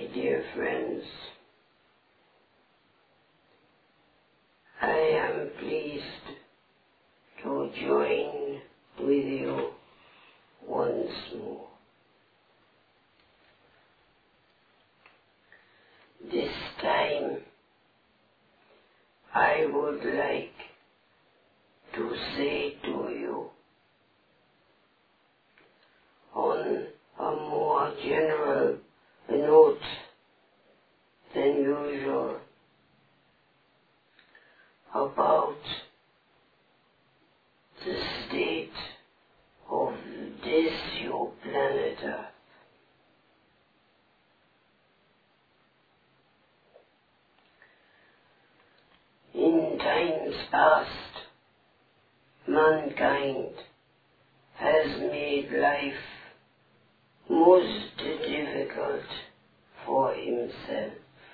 My dear friends, I am pleased to join with you once more. This time I would like to say to you on a more general note than usual about the state of this your planet Earth. In times past, mankind has made life most difficult for himself.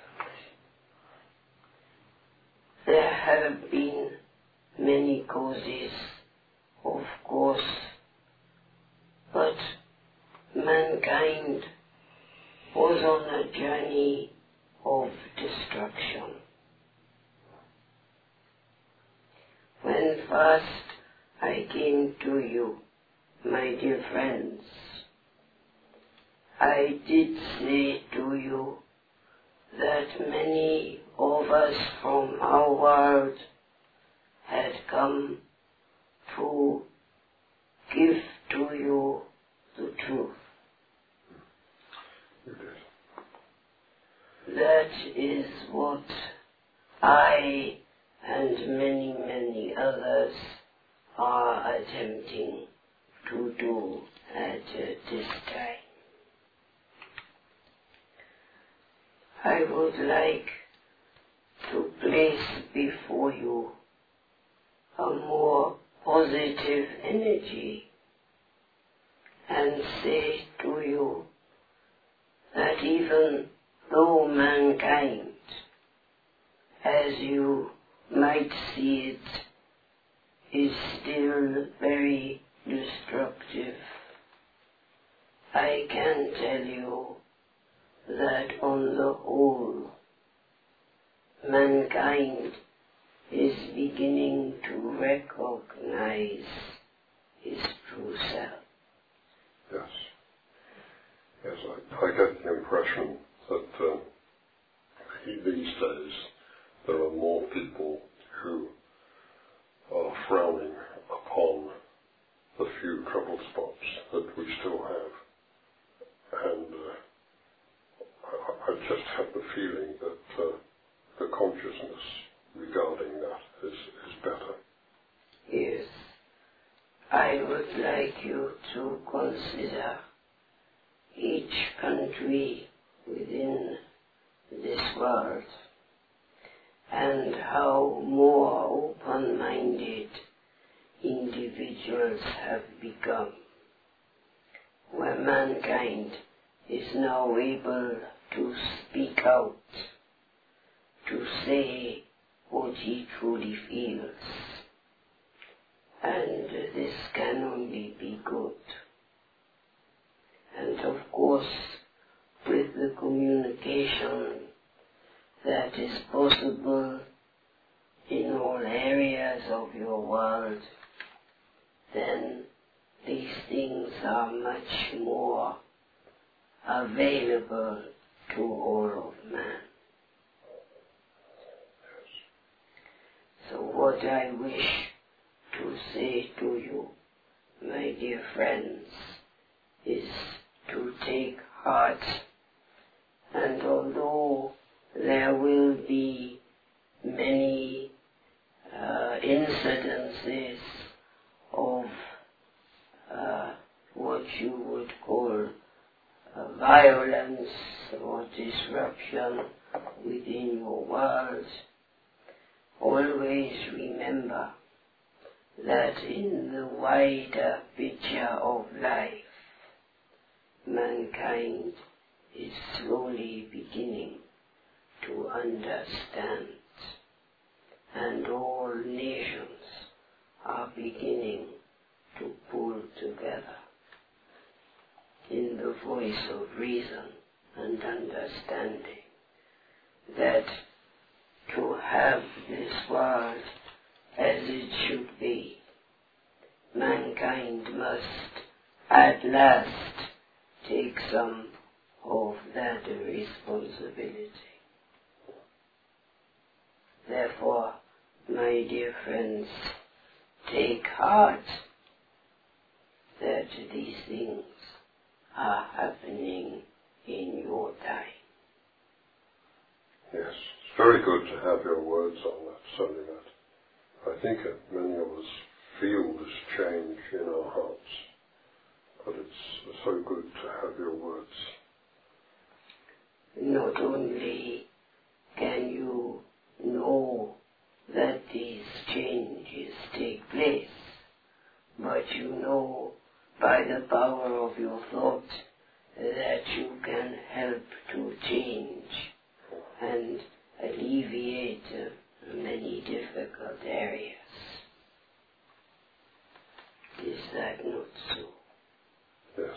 There have been many causes, of course, but mankind was on a journey of destruction. When first I came to you, my dear friends, I did say to you that many of us from our world had come to give to you the truth. That is what I and many others are attempting to do at this time. I would like to place before you a more positive energy and say to you that even though mankind, as you might see it, is still very destructive, I can tell you that on the whole, mankind is beginning to recognize his true self. Yes. Yes, I get the impression that these days there are more people who are frowning upon the few trouble spots that we still have. And I just have the feeling that the consciousness regarding that is better. Yes. I would like you to consider each country within this world and how more open-minded individuals have become, where mankind is now able to speak out, to say what he truly feels. And this can only be good. And of course, with the communication that is possible in all areas of your world, then these things are much more available to all of man. So what I wish to say to you, my dear friends, is to take heart, and although there will be many incidences of what you would call violence or disruption within your world, always remember that in the wider picture of life, mankind is slowly beginning to understand, and all nations are beginning to pull together in the voice of reason and understanding that to have this world as it should be, mankind must at last take some of that responsibility. Therefore, my dear friends, take heart that these things are happening in your time. Yes, it's very good to have your words on that, Sonny. I think that many of us feel this change in our hearts, but it's so good to have your words. Not only can you know that these changes take place, but you know by the power of your thought that you can help to change and alleviate many difficult areas. Is that not so? Yes,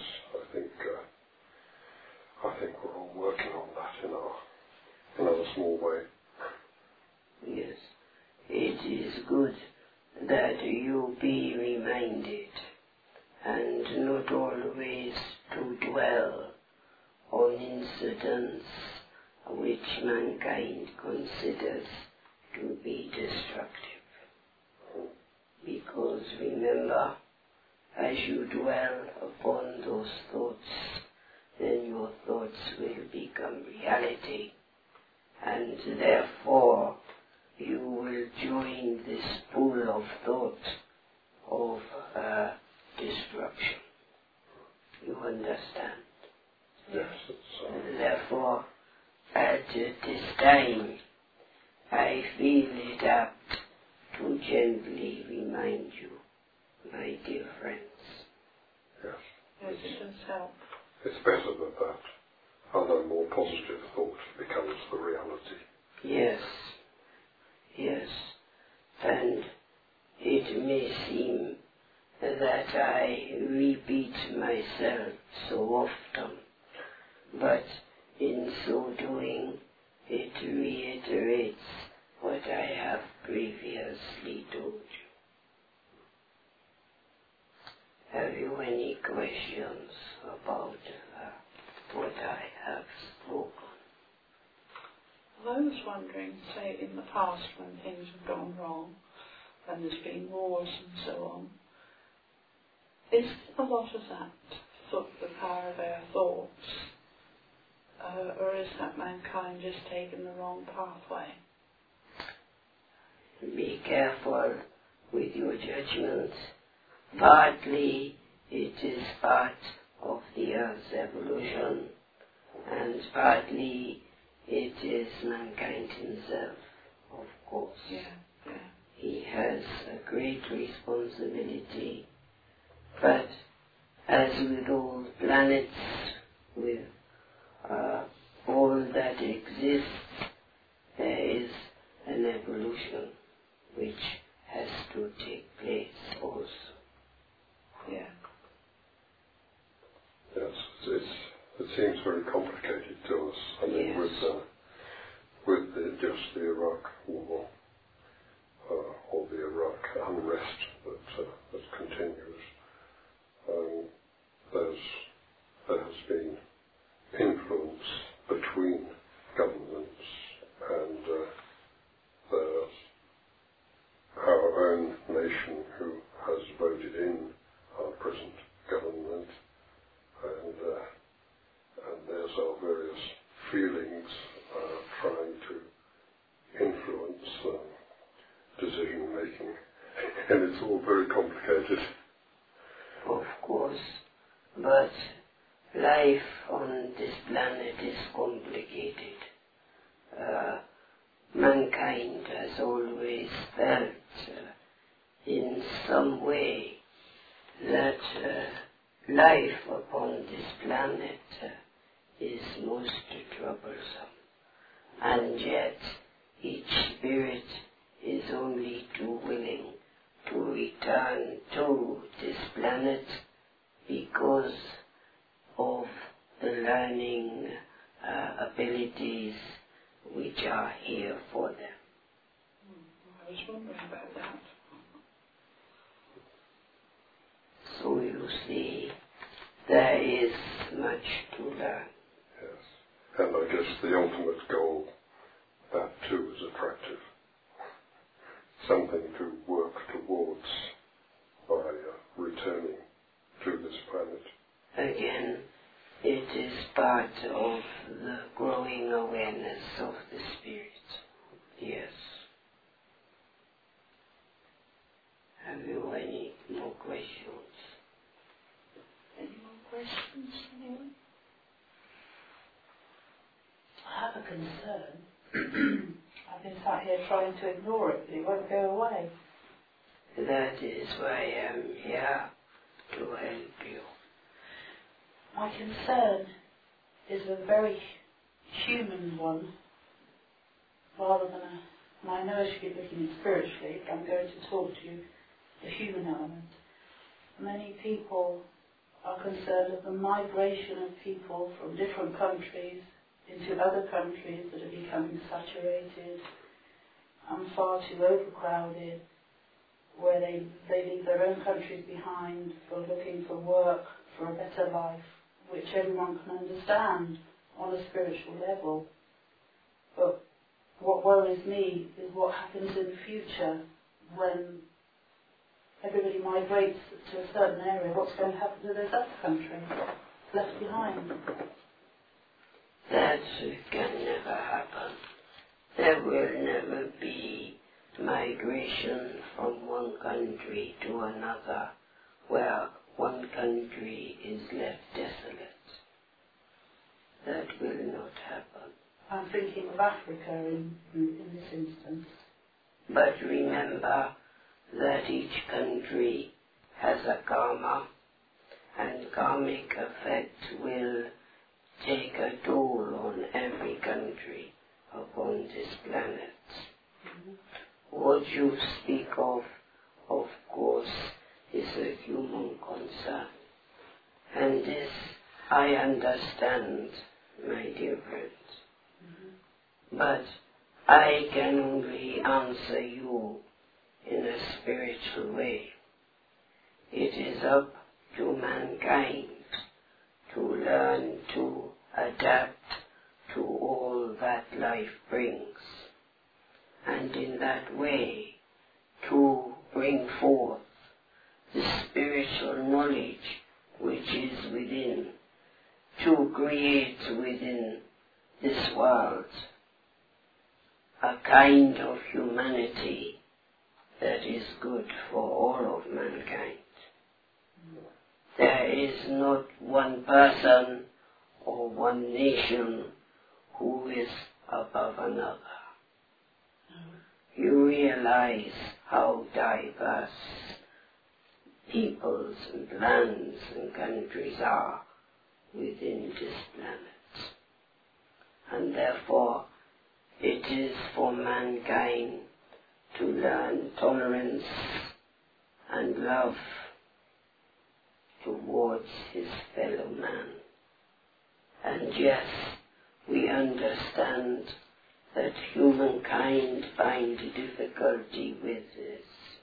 I think we're all working on that in our small way. Yes, it is good that you be reminded, and not always to dwell on incidents which mankind considers to be destructive. Because remember, as you dwell upon those thoughts, then your thoughts will become reality, and therefore you will join this pool of thought of destruction. You understand? Yes. Therefore, at this time, I feel it apt to gently remind you, my dear friends. Yes. Yes, it does help. It's better that other more positive thought becomes the reality. Yes, yes, and it may seem that I repeat myself so often, but in so doing it reiterates what I have previously told you. Have you any questions about what I have spoken? Well, I was wondering, say in the past when things have gone wrong, when there's been wars and so on, is a lot of that the power of our thoughts, or is that mankind just taking the wrong pathway? Be careful with your judgments. Partly it is part of the Earth's evolution, and partly it is mankind himself, of course. Yeah. He has a great responsibility, but as with all planets, with all that exists, there is an evolution which has to take place also. Yeah. Yes, it seems very complicated to us. I mean, Yes. with just the Iraq war, or the Iraq unrest that continues, there has been influence between governments, and there's our own nation who has voted in our present government, and there's our various feelings trying to influence decision making, and it's all very complicated. Of course, but life on this planet is complicated. Mankind has always felt in some way that life upon this planet is most troublesome, and yet each spirit is only too willing to return to this planet because of the learning abilities which are here for them. I was wondering about that. So you see, there is much to learn. Yes. And I guess the ultimate goal, that too is attractive. Something to work towards by returning to this planet. Again, it is part of the growing awareness of the Spirit. Yes. Have you any more questions? Any more questions, anyone? I have a concern. I've been sat here trying to ignore it, but it won't go away. That is why I am here to help you. My concern is a very human one, rather than and I know I should be looking spiritually, but I'm going to talk to you the human element. Many people are concerned of the migration of people from different countries into other countries that are becoming saturated and far too overcrowded, where they leave their own countries behind for looking for work, for a better life, which everyone can understand on a spiritual level. But what worries me is what happens in the future when everybody migrates to a certain area. What's going to happen to those other countries left behind? That can never happen. There will never be migration from one country to another where one country is left desolate. That will not happen. I'm thinking of Africa in this instance. But remember that each country has a karma, and karmic effect will take a toll on every country upon this planet. Mm-hmm. What you speak of course, is a human concern. And this I understand, my dear friends. Mm-hmm. But I can only answer you in a spiritual way. It is up to mankind to learn to adapt to all that life brings, and in that way to bring forth the spiritual knowledge which is within, to create within this world a kind of humanity that is good for all of mankind. There is not one person or one nation who is above another. You realize how diverse peoples and lands and countries are within this planet. And therefore, it is for mankind to learn tolerance and love towards his fellow man. And yes, we understand that humankind find difficulty with this.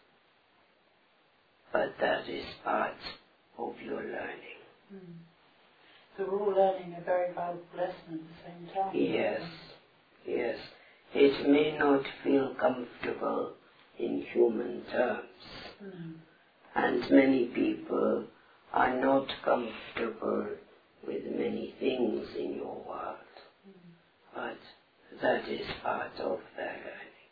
But that is part of your learning. Mm. So we're all learning a very valuable lesson at the same time. Yes, yes. It may not feel comfortable in human terms. Mm. And many people are not comfortable with many things in your world. Mm. But that is part of their learning.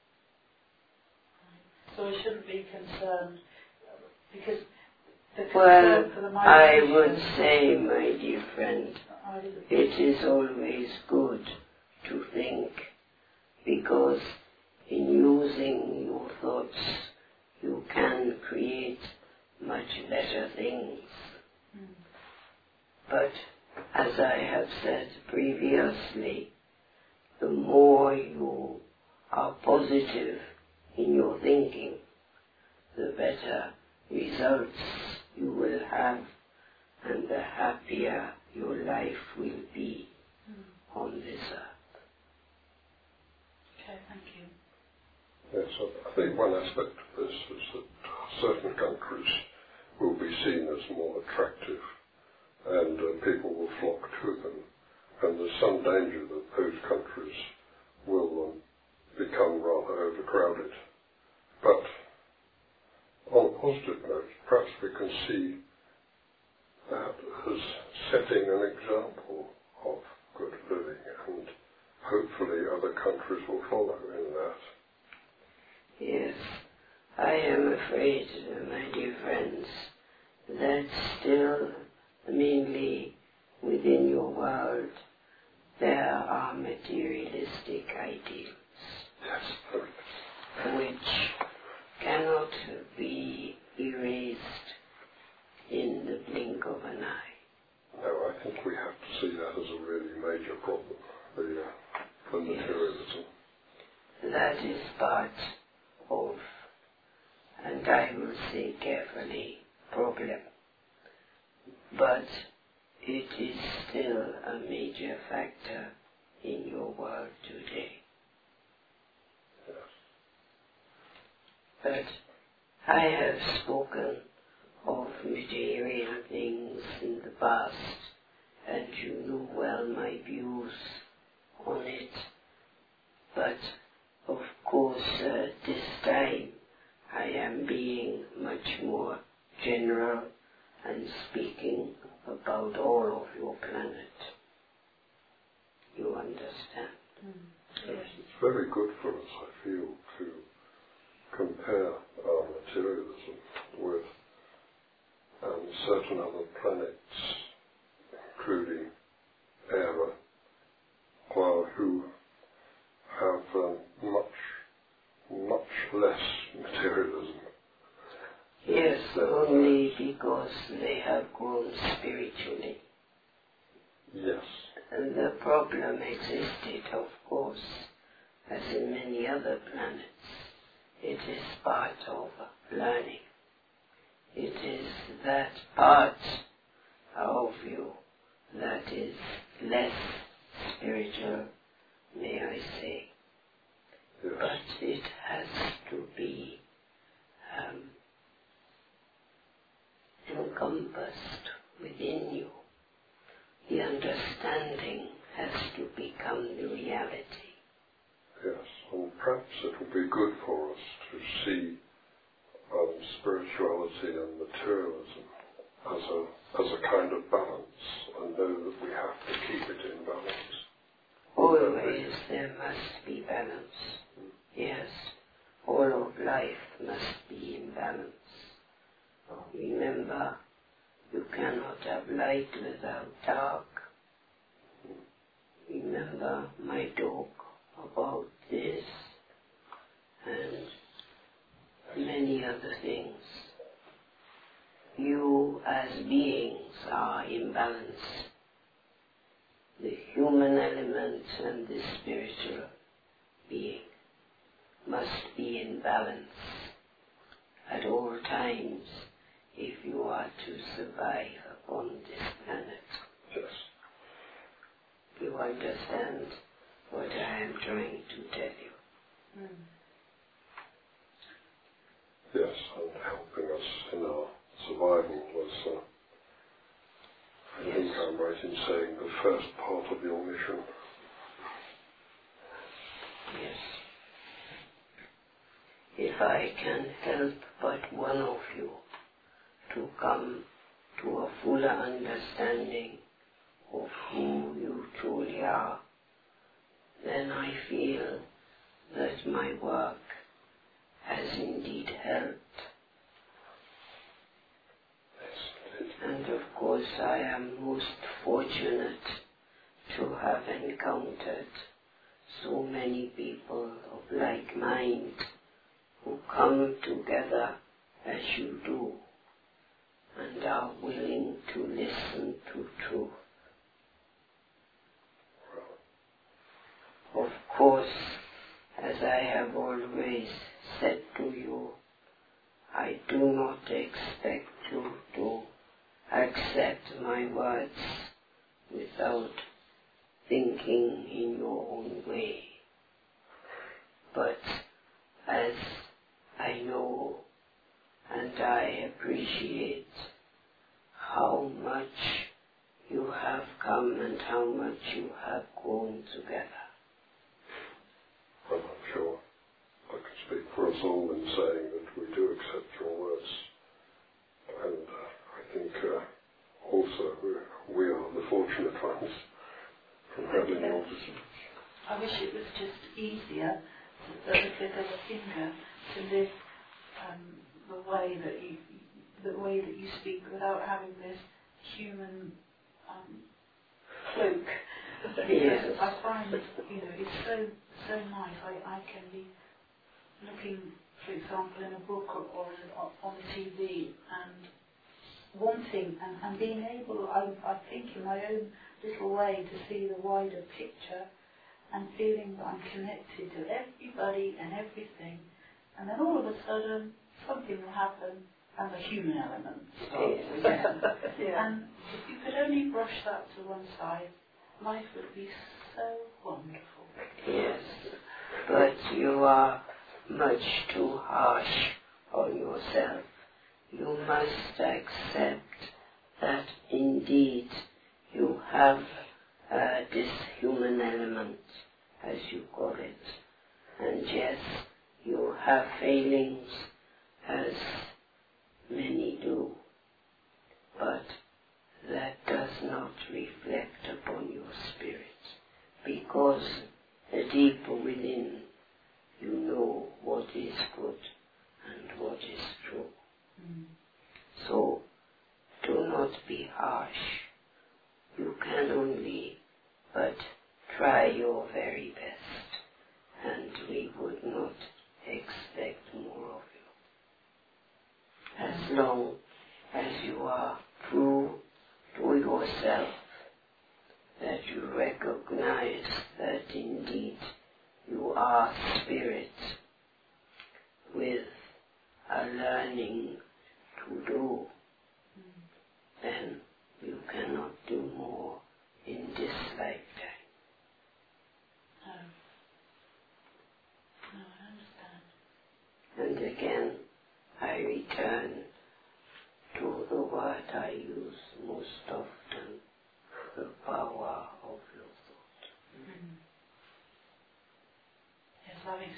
So we shouldn't be concerned because the concern for the migration... I would say, my dear friend, it is always good to think, because in using your thoughts you can create much better things. Mm. But as I have said previously, the more you are positive in your thinking, the better results you will have, and the happier your life will be. on this earth. Okay, thank you. Yes, I think one aspect of this is that certain countries will be seen as more attractive and people will flock to them. And there's some danger that those countries will become rather overcrowded. But on a positive note, perhaps we can see that as setting an example of good living, and hopefully other countries will follow in that. Yes, I am afraid, my dear friends, that still mainly within your world there are materialistic ideals which cannot be erased in the blink of an eye. No, I think we have to see that as a really major problem, the materialism. That is part of, and I will say carefully, problem. But it is still a major factor in your world today. Yes. But I have spoken of material things in the past, and you know well my views on it. But of course, this time I am being much more general and speaking about all of your planet. You understand? Yes, it's very good for us, I feel, to compare our materialism with certain other planets, including Era, who have much less materialism. Yes, only because they have grown spiritually. Yes. And the problem existed, of course, as in many other planets. It is part of learning. It is that part of you that is less spiritual, may I say. Yes. But it has to be encompassed within you. The understanding has to become the reality. Yes, and perhaps it will be good for us to see spirituality and materialism as a kind of balance, and know that we have to keep it in balance. Always there must be balance. Yes, all of life must be in balance. Remember, you cannot have light without dark. Remember my talk about this and many other things. You as beings are in balance. The human element and the spiritual being must be in balance at all times if you are to survive upon this planet. Yes. You understand what I am trying to tell you? Yes, and helping us in our survival was, I think I'm right in saying, the first part of your mission. Yes. If I can help but one of you to come to a fuller understanding of who you truly are, then I feel that my work has indeed helped. And of course I am most fortunate to have encountered so many people of like mind who come together as you do and are willing to listen to truth. Of course, as I have always said to you, I do not expect you to accept my words without thinking in your own way. But as I know and I appreciate how much you have come and how much you have grown together. I'm not sure I can speak for us all in saying that we do accept your words. And I think also we are the fortunate ones from having all this. I wish it was just easier, the click of a finger, to live the way that you speak without having this human cloak. Yes. I find it's so nice. I can be looking, for example, in a book or on TV and wanting and being able, I think in my own little way, to see the wider picture and feeling that I'm connected to everybody and everything. And then all of a sudden, something will happen and the human element starts again. Yeah. And if you could only brush that to one side, life would be so wonderful. Yes, but you are much too harsh on yourself. You must accept that indeed you have this human element, as you call it. And yes, you have failings, as many do, but that does not reflect upon your spirit, because deep within you know what is good and what is true. So do not be harsh. You can only but try your very best, and we would not expect more of you. As long as you are true to yourself, that you recognize that indeed you are spirit with a learning to do, then you cannot do more in this lifetime. No, I understand. And again, I return to the word I use most often, the power of your thought. Yes,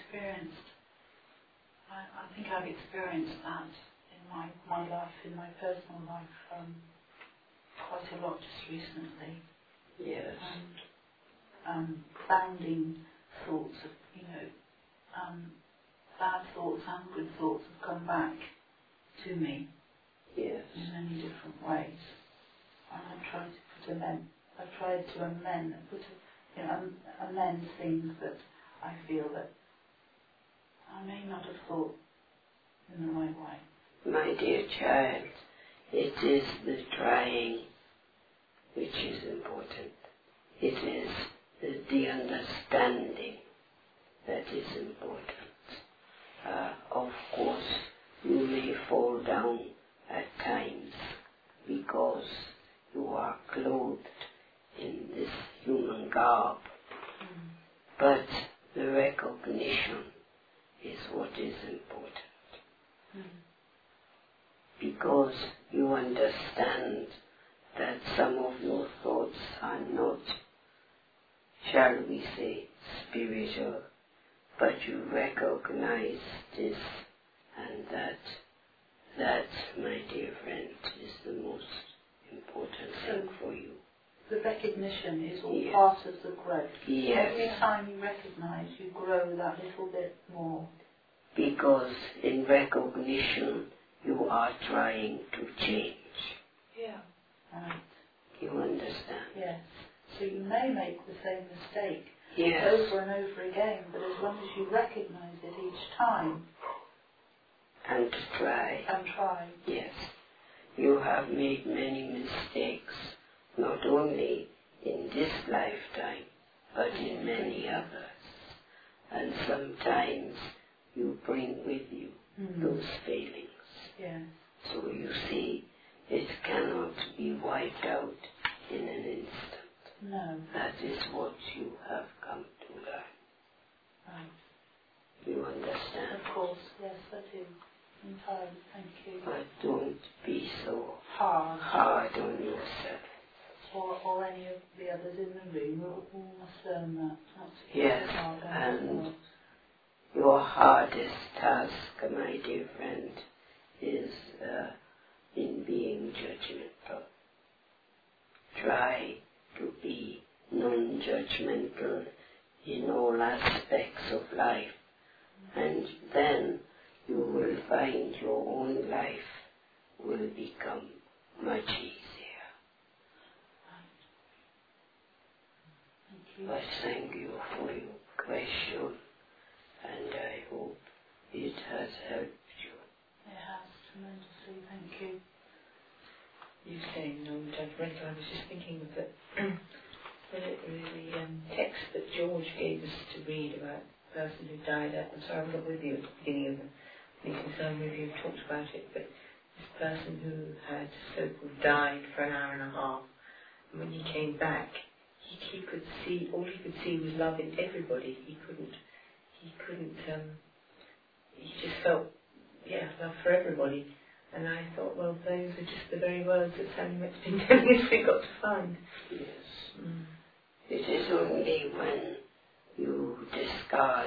I think I've experienced that in my life, in my personal life, quite a lot just recently. Yes. And bounding thoughts of, bad thoughts and good thoughts have come back to me. Yes. In many different ways. And I've tried to amend things that I feel that I may not have thought in the right way. My dear child, it is the trying which is important. It is the understanding that is important. Of course, you may fall down at times because you are clothed in this human garb. But the recognition is what is important. Because you understand that some of your thoughts are not, shall we say, spiritual, but you recognize this, and that, my dear friend, is the most important thing for you. The recognition is all Yes. part of the growth. Yes. Every time you recognize, you grow that little bit more. Because in recognition, you are trying to change. Yeah. Right. You understand? Yes. So you may make the same mistake Yes. over and over again, but as long as you recognize it each time And try. and try. Yes. You have made many mistakes, not only in this lifetime, but in many others. And sometimes you bring with you those failings. Yes. So you see, it cannot be wiped out in an instant. No. That is what you have come to learn. Right. You understand? Of course, yes, I do. Entirely, thank you. But don't be so hard on yourself. Or any of the others in the room. We'll must learn that. Not to be Yes, so hard on and ourselves. your hardest task, my dear friend, is in being judgmental. Try to be non-judgmental in all aspects of life, and then you will find your own life will become much easier. Thank you. But thank you for your question, and I hope it has helped you. It has tremendously, thank you. You saying non-judgmental, I was just thinking of the text that George gave us to read about the person who died at, I'm sorry I wasn't with you at the beginning of the meeting, so maybe you've talked about it, but this person who had so-called died for an hour and a half, and when he came back, he could see, all he could see was love in everybody. He just felt, love for everybody. And I thought, well, those are just the very words that Sally Met's been telling us we've got to find. Yes. It is only when you discard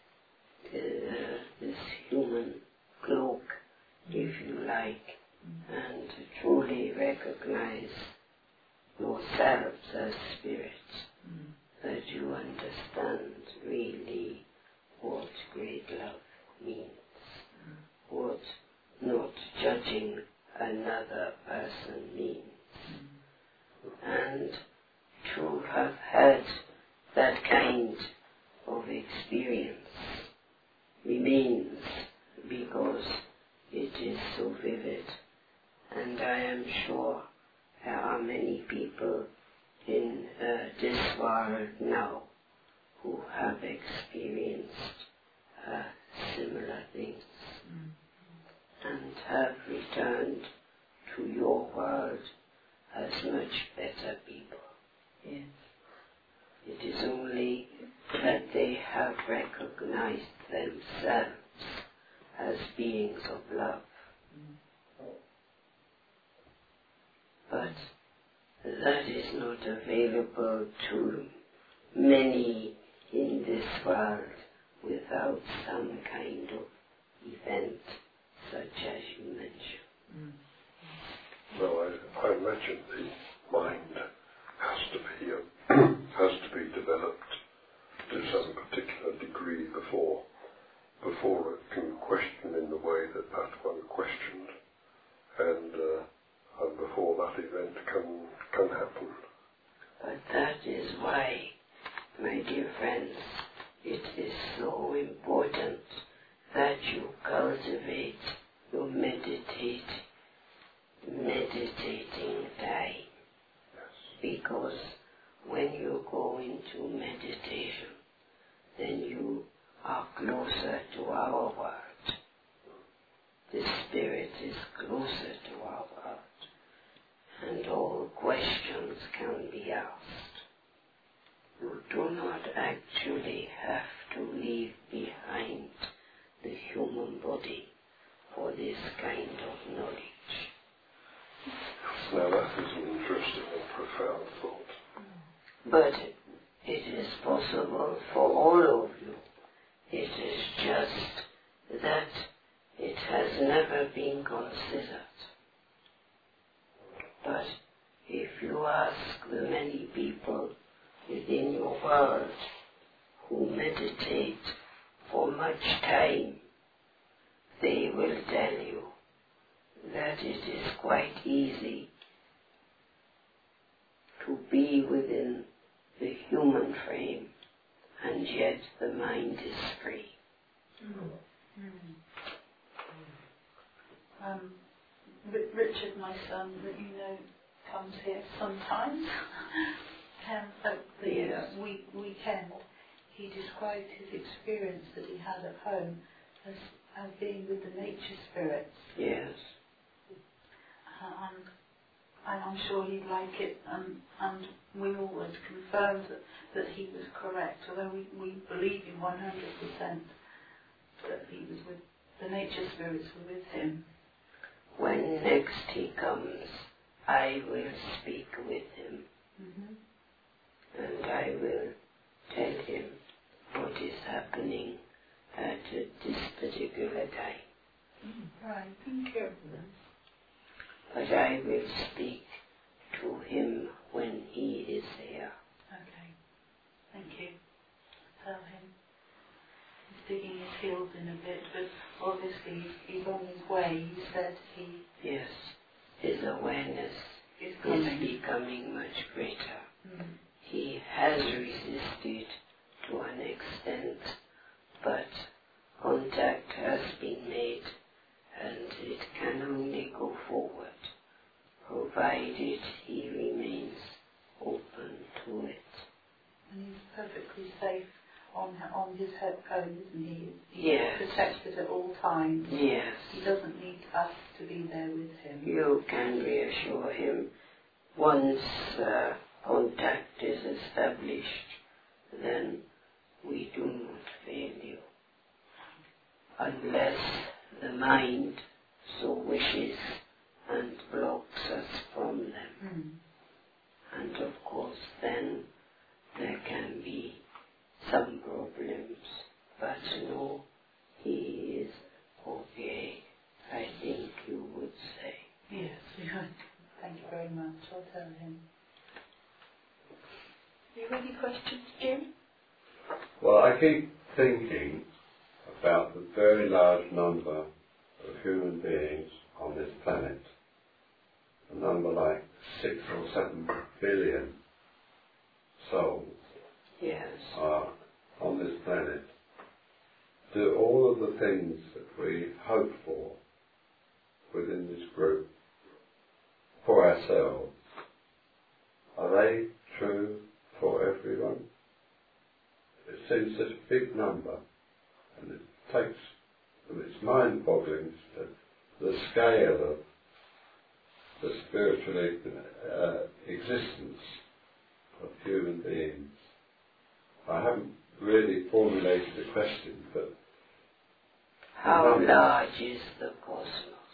this human cloak, if you like, and truly recognize yourselves as spirits, that you understand really what great love means, what not judging another person means. And to have had that kind of experience remains because it is so vivid, and I am sure there are many people in this world now who have experienced similar things and have returned to your world as much better people. Yes. It is only that they have recognized themselves as beings of love. But that is not available to many in this world without some kind of event such as you mentioned. Well, I imagine the mind has to be developed to some particular degree before it can question in the way that one questioned, and before that event can happen. But that is why, my dear friends, it is so important that you cultivate your meditating time. Because when you go into meditation, then you are closer to our world. The Spirit is closer to our world, and all questions can be asked. You do not actually have to leave behind the human body for this kind of knowledge. Now that is an interesting and profound thought. But it is possible for all of you. It is just that it has never been considered. But if you ask the many people within your world who meditate for much time, they will tell you that it is quite easy to be within the human frame, and yet the mind is free. Richard, my son, that you know, comes here sometimes. At the weekend, he described his experience that he had at home as being with the nature spirits. Yes. And and I'm sure he'd like it, and we always confirmed that he was correct, although we believe him 100% that he was with, the nature spirits were with him. When next he comes, I will speak with him, and I will tell him what is happening at this particular time. Right, thank you. But I will speak to him when he is here. Okay, thank you. Tell him. He's digging his heels in a bit, but obviously he's on his way. He said he... Yes, his awareness is becoming much greater. He has resisted to an extent, but contact has been made, and it can only go forward, provided he remains open to it. And he's perfectly safe on his home, isn't he? He's Yes. protected at all times. Yes. He doesn't need us to be there with him. You can reassure him once contact is established, then we do not fail you. Unless the mind so wishes and blocks us from them. And of course then there can be some problems, but no, he is okay, I think you would say. Yes, thank you very much. I'll tell him. You have any questions, Jim? Well, I keep thinking about the very large number of human beings on this planet. A number like 6 or 7 billion souls are on this planet. Do all of the things that we hope for within this group for ourselves, are they true for everyone? It seems such a big number, and it takes, it's mind-boggling the scale of the spiritual existence of human beings. I haven't really formulated the question, but how large is the cosmos?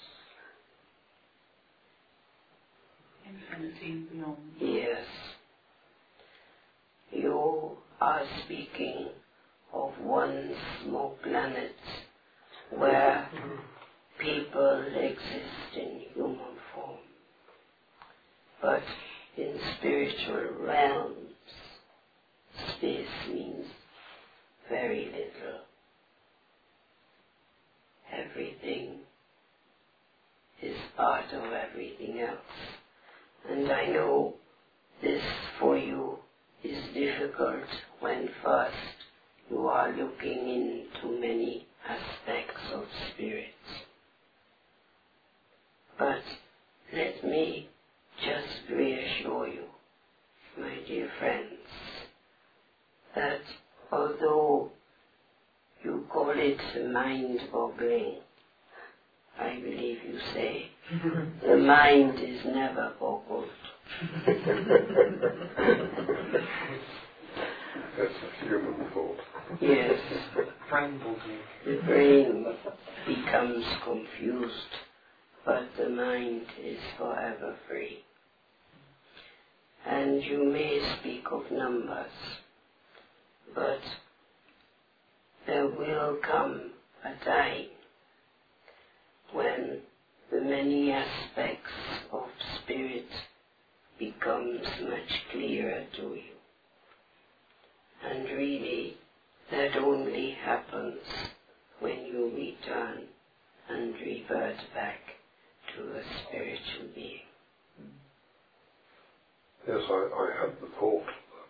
Infinity and beyond. Yes. You are speaking of one small planet where people exist in human form. But in spiritual realms, space means very little. Everything is part of everything else. And I know this for you is difficult when first you are looking into many aspects of spirits. But let me just reassure you, my dear friends, that although you call it mind-boggling, I believe you say, the mind is never boggled. That's a human thought. Yes. The brain becomes confused, but the mind is forever free. And you may speak of numbers, but there will come a time when the many aspects of spirit becomes much clearer to you. And really, that only happens when you return and revert back to a spiritual being. Yes, I had the thought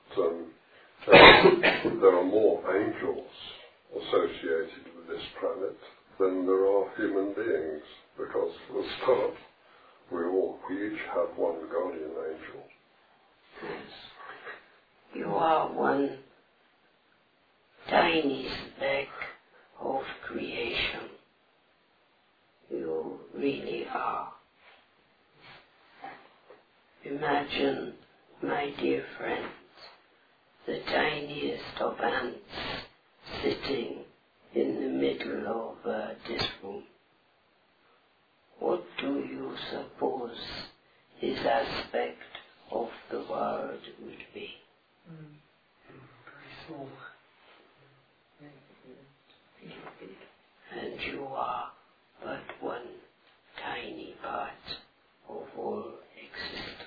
that there are more angels associated with this planet than there are human beings, because for a start, we each have one guardian angel. Yes. You are one tiny speck of creation. You really are. Imagine, my dear friend, the tiniest of ants sitting in the middle of this room. What do you suppose his aspect of the world would be? Very small. And you are but one tiny part of all existence.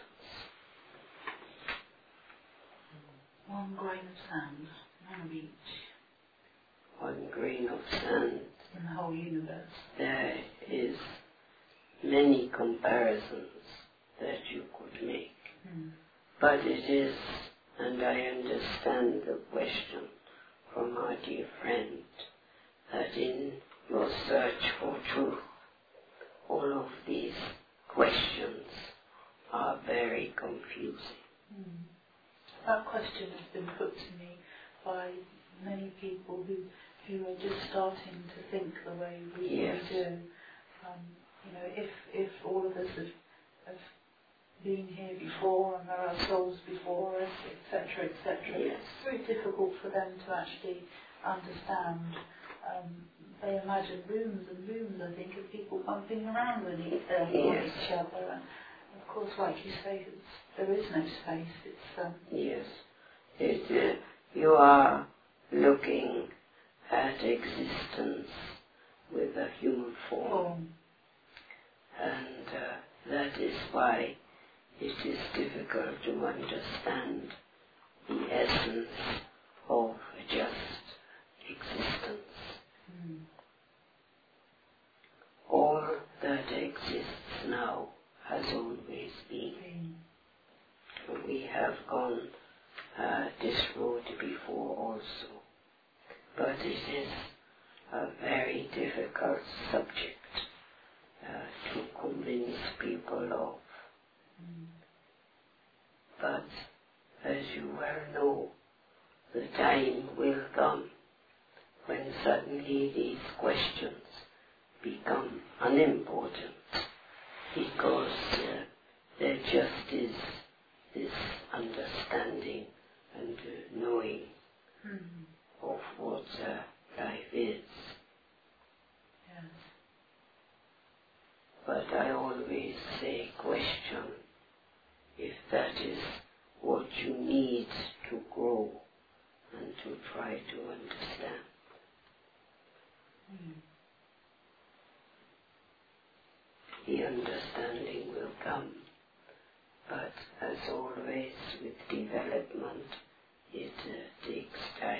One grain of sand, one of each. One grain of sand. In the whole universe. There is many comparisons that you could make. But it is, and I understand the question from our dear friend, that in your search for truth, all of these questions are very confusing. That question has been put to me by many people who are just starting to think the way we do. If all of us have been here before and there are souls before us, etc., it's very difficult for them to actually understand. They imagine rooms and rooms, I think, of people bumping around with each other. And of course, like you say, there is no space. You are looking at existence with a human form. And that is why it is difficult to understand the essence of just existence. All that exists now has always been. We have gone this road before also, but it is a very difficult subject to convince people of. But as you well know, the time will come when suddenly these questions become unimportant, because there just is this understanding and knowing of what life is. Yes. But I always say question if that is what you need to grow and to try to understand. The understanding will come, but as always with development, it takes time.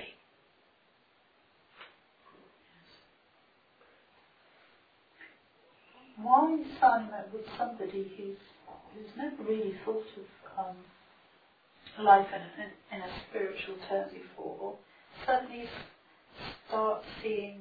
Why, Simon, would somebody who's never really thought of life in a spiritual term before suddenly start seeing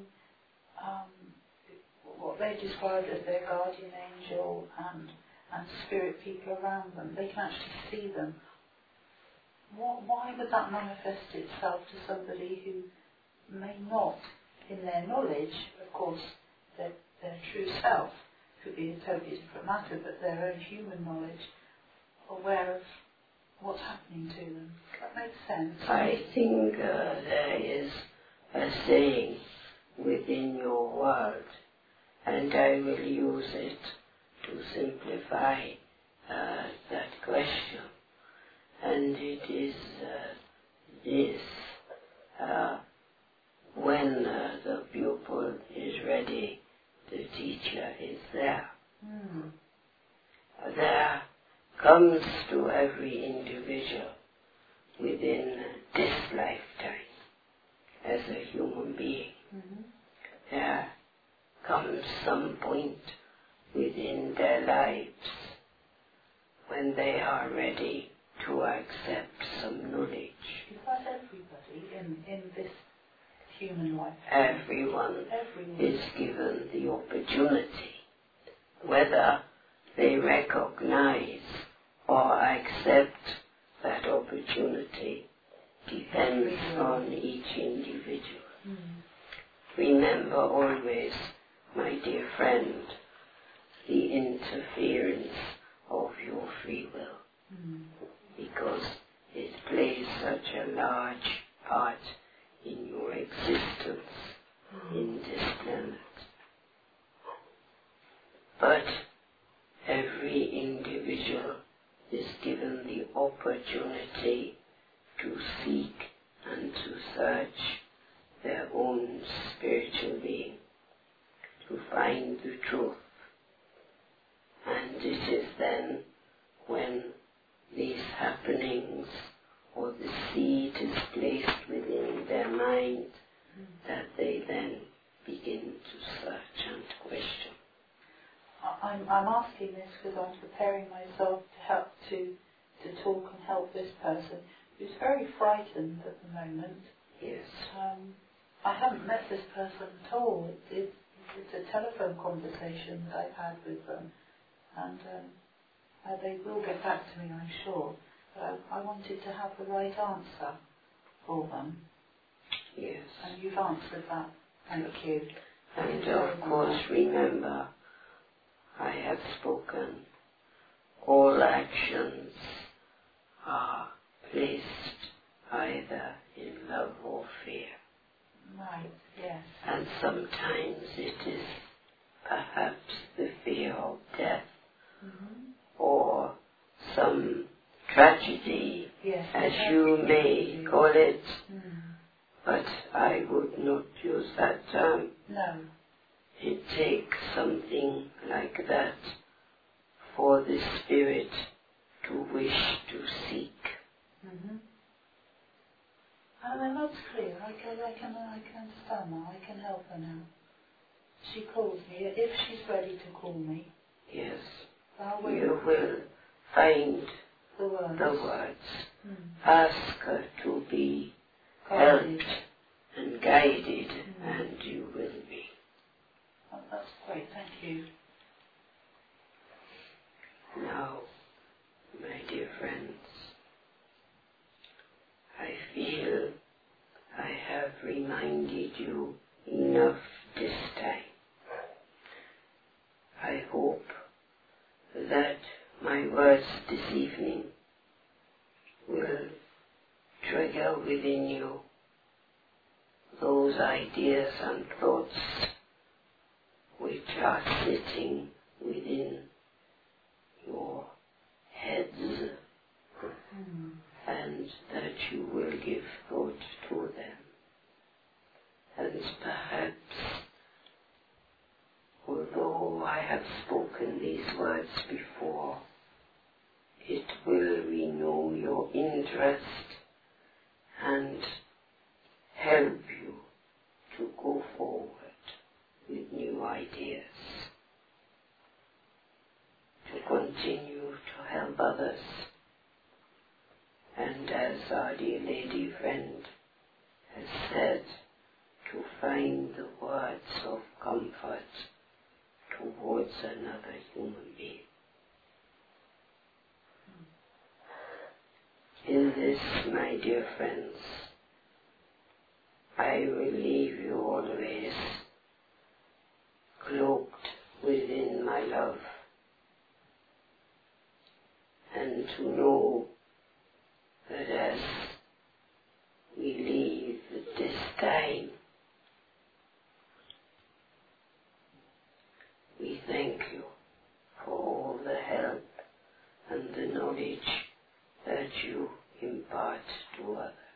what they describe as their guardian angel and spirit people around them? They can actually see them. Why would that manifest itself to somebody who may not, in their knowledge, of course, their true self could be a totally different matter, but their own human knowledge, aware of what's happening to them? That makes sense. I think there is a saying within your world, and I will use it to simplify that question. And it is this: when the pupil is ready, the teacher is there. There comes to every individual within this lifetime as a human being. There comes some point within their lives when they are ready to accept some knowledge. Is that everybody in this human life? Everyone is given the opportunity. Whether they recognize or accept that opportunity depends on each individual. Remember always, my dear friend, the interference of your free will. because it plays such a large part in your existence in this planet. But every individual is given the opportunity to seek and to search their own spiritual being, to find the truth. And it is then when these happenings or the seed is placed within their mind that they then begin to search and question. I'm asking this because I'm preparing myself to help to talk and help this person who's very frightened at the moment. Yes. I haven't met this person at all. It's a telephone conversation that I've had with them, and they will get back to me, I'm sure. But I wanted to have the right answer for them. Yes. And you've answered that. Thank you. And of course, remember, I have spoken. All actions are placed either in love or fear. Right, yes. And sometimes it is perhaps the fear of death or some tragedy, yes, as you may call it. But I would not use that term. No. It takes something like that for the spirit to wish to seek. And that's clear. I can understand now. I can help her now. She calls me. If she's ready to call me. Yes. I You will find the words. the words. Ask her to be helped and guided, and you will be. Oh, that's great. Thank you. Now, my dear friends, I feel I have reminded you enough this time. I hope that my words this evening will trigger within you those ideas and thoughts which are sitting within your heads, and that you will give thought to them. And perhaps, although I have spoken these words before, it will renew your interest and help you to go forward with new ideas, to continue to help others, and as our dear lady friend has said, to find the words of comfort towards another human being. In this, my dear friends, I will leave you always cloaked within my love, and to know that as we leave at this time, we thank you for all the help and the knowledge that you impart to others.